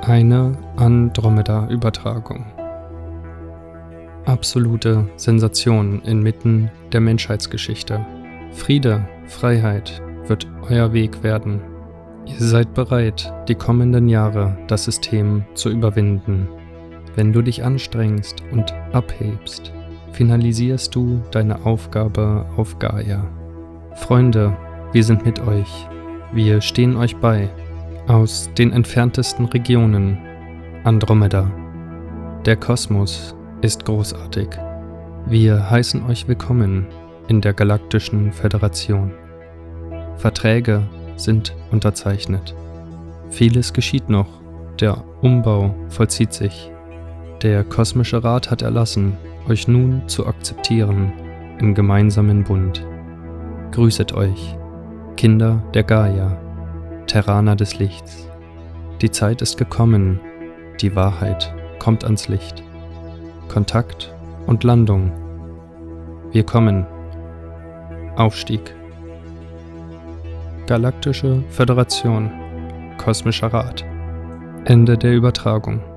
Eine Andromeda-Übertragung. Absolute Sensation inmitten der Menschheitsgeschichte. Friede, Freiheit wird euer Weg werden. Ihr seid bereit, die kommenden Jahre das System zu überwinden. Wenn du dich anstrengst und abhebst, finalisierst du deine Aufgabe auf Gaia. Freunde, wir sind mit euch. Wir stehen euch bei. Aus den entferntesten Regionen. Andromeda. Der Kosmos ist großartig. Wir heißen euch willkommen in der Galaktischen Föderation. Verträge sind unterzeichnet. Vieles geschieht noch. Der Umbau vollzieht sich. Der Kosmische Rat hat erlassen, euch nun zu akzeptieren im gemeinsamen Bund. Grüßet euch, Kinder der Gaia, Terraner des Lichts. Die Zeit ist gekommen, die Wahrheit kommt ans Licht. Kontakt und Landung. Wir kommen. Aufstieg. Galaktische Föderation. Kosmischer Rat. Ende der Übertragung.